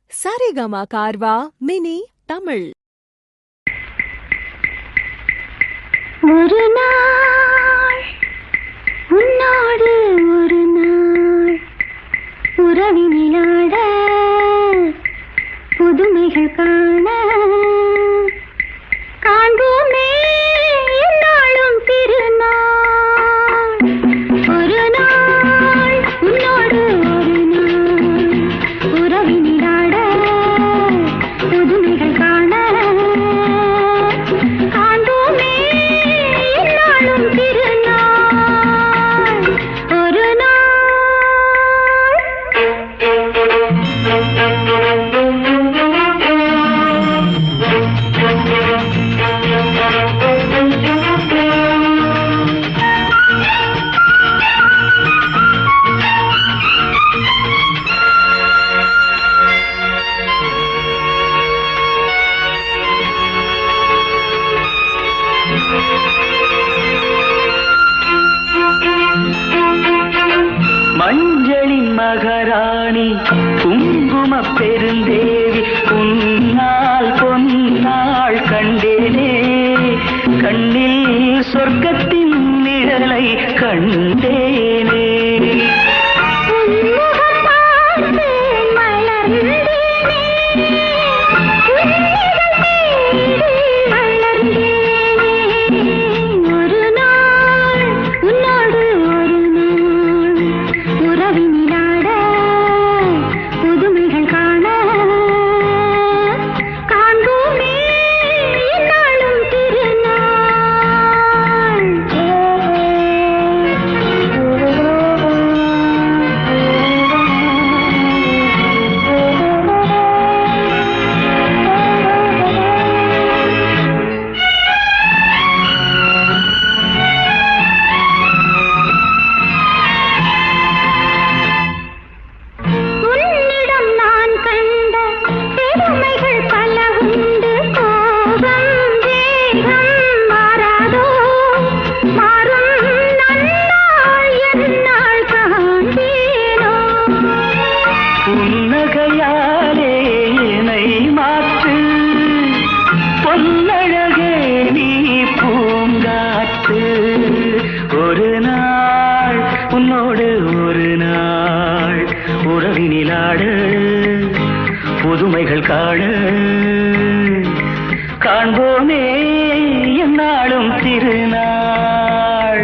Saregama Carvaan mini Tamil. ஒரு நாள் உன்னோடு ஒரு நாள் உறவினிலாட புதுமைகள் காண காண்போமே என்னாலும் திருநாள். ஒரு நாள் உன்னோடு ஒரு நாள் உறவினிலாட புதுமைகள் காண காண்போமே என்னாலும் திருநாள். ஒரு மஞ்சளின் மகாராணி குங்கும பெருந்தேவி உன்னால் பொன்னாள் கண்டேனே, கண்ணில் சொர்க்கத்தின் நிழலை கண்டேனே. புன்னகையாலே என்னை மாற்று பொன்னழகே நீ பூங்காற்று. ஒரு நாள் உன்னோடு ஒரு நாள் உறவினிலாடு புதுமைகள் காண காண்போமே என்னாலும் திருநாள்.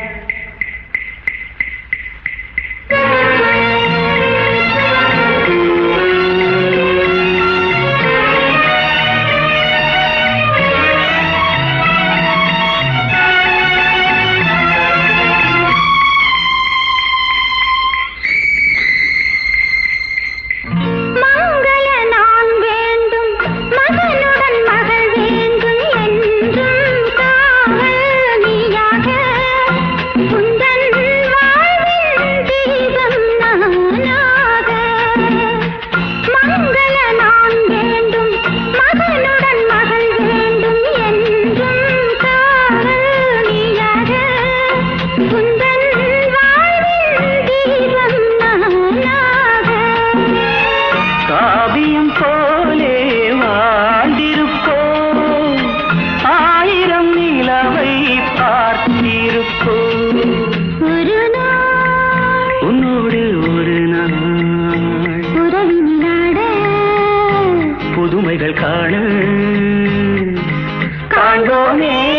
காவியம் போலே வாழ்ந்திருப்போம், ஆயிரம் நிலவை பார்த்திருப்போம். ஒரு நாள் உன்னோடு ஒரு நாள் உறவினிலாட புதுமைகள் காண காண்போமே